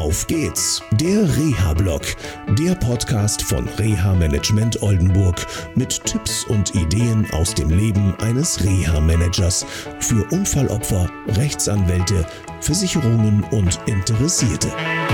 Auf geht's, der Reha-Blog, der Podcast von Reha-Management Oldenburg mit Tipps und Ideen aus dem Leben eines Reha-Managers für Unfallopfer, Rechtsanwälte, Versicherungen und Interessierte.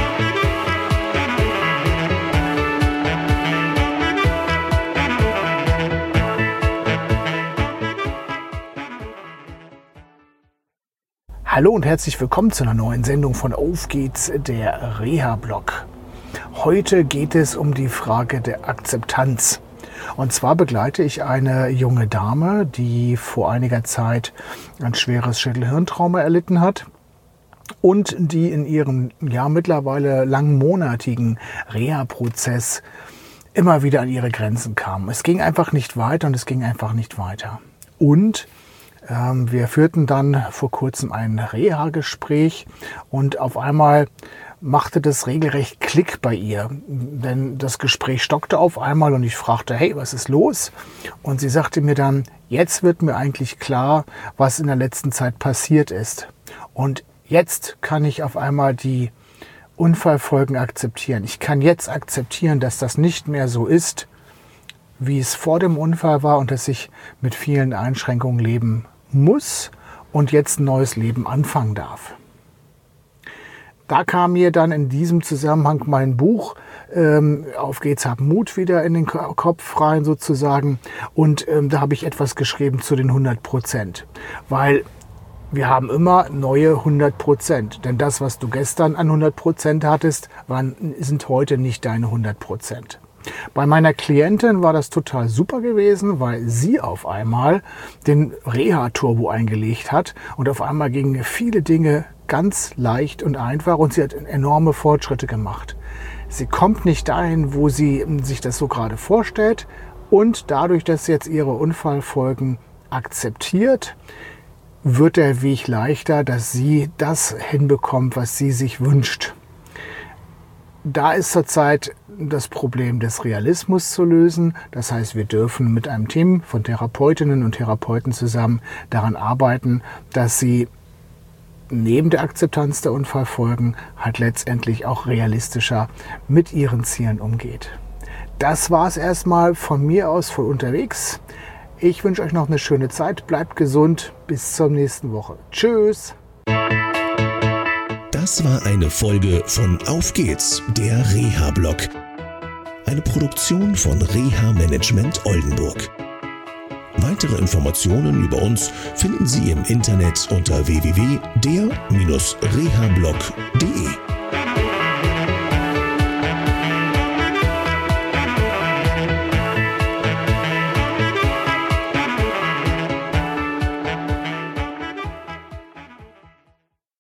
Hallo und herzlich willkommen zu einer neuen Sendung von Auf geht's, der Reha-Blog. Heute geht es um die Frage der Akzeptanz. Und zwar begleite ich eine junge Dame, die vor einiger Zeit ein schweres Schädel-Hirntrauma erlitten hat und die in ihrem mittlerweile langmonatigen Reha-Prozess immer wieder an ihre Grenzen kam. Es ging einfach nicht weiter und es ging einfach nicht weiter. Und wir führten dann vor kurzem ein Reha-Gespräch und auf einmal machte das regelrecht Klick bei ihr. Denn das Gespräch stockte auf einmal und ich fragte, hey, was ist los? Und sie sagte mir dann, jetzt wird mir eigentlich klar, was in der letzten Zeit passiert ist. Und jetzt kann ich auf einmal die Unfallfolgen akzeptieren. Ich kann jetzt akzeptieren, dass das nicht mehr so ist, wie es vor dem Unfall war und dass ich mit vielen Einschränkungen leben muss und jetzt ein neues Leben anfangen darf. Da kam mir dann in diesem Zusammenhang mein Buch Auf geht's, hab Mut wieder in den Kopf rein sozusagen und da habe ich etwas geschrieben zu den 100%, weil wir haben immer neue 100%, denn das, was du gestern an 100% hattest, sind heute nicht deine 100%. Bei meiner Klientin war das total super gewesen, weil sie auf einmal den Reha-Turbo eingelegt hat und auf einmal gingen viele Dinge ganz leicht und einfach und sie hat enorme Fortschritte gemacht. Sie kommt nicht dahin, wo sie sich das so gerade vorstellt und dadurch, dass sie jetzt ihre Unfallfolgen akzeptiert, wird der Weg leichter, dass sie das hinbekommt, was sie sich wünscht. Da ist zurzeit das Problem des Realismus zu lösen. Das heißt, wir dürfen mit einem Team von Therapeutinnen und Therapeuten zusammen daran arbeiten, dass sie neben der Akzeptanz der Unfallfolgen halt letztendlich auch realistischer mit ihren Zielen umgeht. Das war es erstmal von mir aus von unterwegs. Ich wünsche euch noch eine schöne Zeit. Bleibt gesund. Bis zur nächsten Woche. Tschüss. Das war eine Folge von Auf geht's, der Reha-Blog. Eine Produktion von Reha-Management Oldenburg. Weitere Informationen über uns finden Sie im Internet unter www.der-rehablog.de.